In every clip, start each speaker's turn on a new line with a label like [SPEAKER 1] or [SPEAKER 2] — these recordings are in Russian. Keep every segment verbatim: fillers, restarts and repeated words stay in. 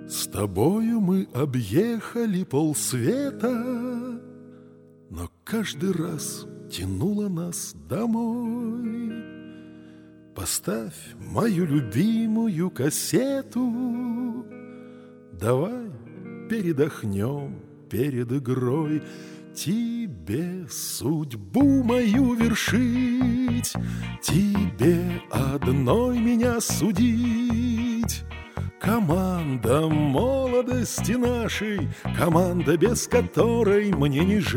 [SPEAKER 1] С тобою мы объехали полсвета, но каждый раз тянуло нас домой. Поставь мою любимую кассету, давай передохнем перед игрой. Тебе судьбу мою вершить, тебе одной меня судить. Команда молодости нашей, команда, без которой мне не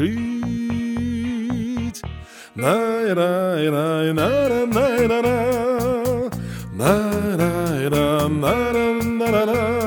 [SPEAKER 1] жить. Най-рай-рай-най-ра-най-ра-ра, най-рай-ра-най-ра-най-ра-ра.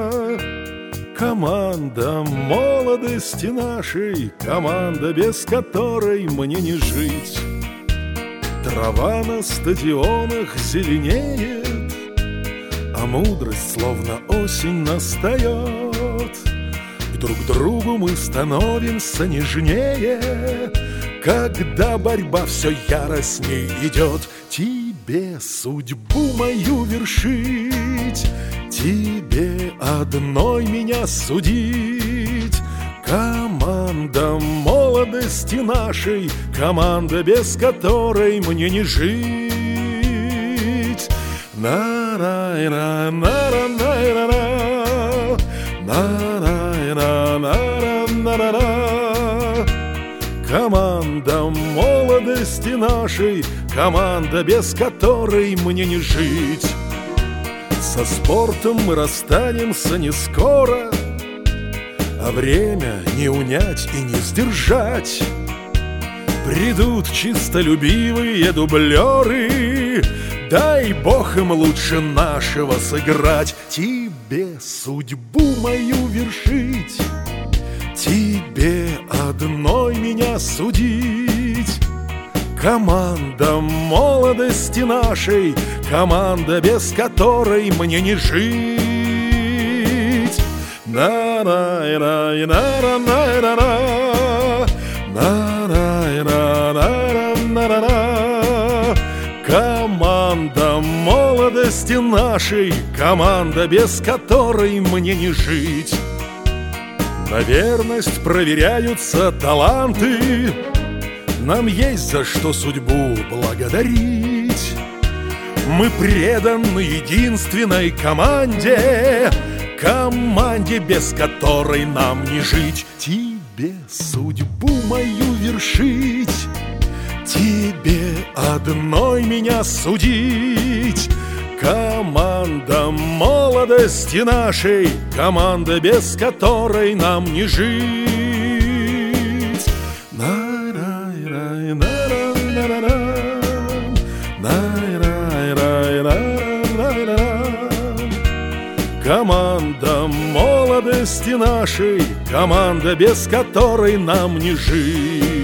[SPEAKER 1] Команда молодости нашей, команда, без которой мне не жить. Трава на стадионах зеленеет, а мудрость, словно осень, настает. И друг другу мы становимся нежнее, когда борьба все яростней идет. Тебе судьбу мою вершить, тебе одной меня судить. Команда молодости нашей, команда, без которой мне не жить. На-рай-ра, на-ра-най-ра-ра, на-рай-ра, на-ра-ра-ра. Команда молодости нашей, команда, без которой мне не жить. Со спортом мы расстанемся не скоро, а время не унять и не сдержать. Придут чистолюбивые дублеры, дай Бог им лучше нашего сыграть. Тебе судьбу мою вершить, тебе одной меня судить. Команда молодости нашей, команда, без которой мне не жить. На-рай-рай-на-ра-най-ра-ра, на-рай-ра-най-ра-ра-ра. Команда молодости нашей, команда, без которой мне не жить. На верность проверяются таланты, нам есть за что судьбу благодарить. Мы преданы единственной команде, команде, без которой нам не жить. Тебе судьбу мою вершить, тебе одной меня судить. Команда молодости нашей, команда, без которой нам не жить. На-рай-рай, на-ра-на-ра-ра, на-рай-рай-ра-ра-ра-ра. Команда молодости нашей, команда, без которой нам не жить.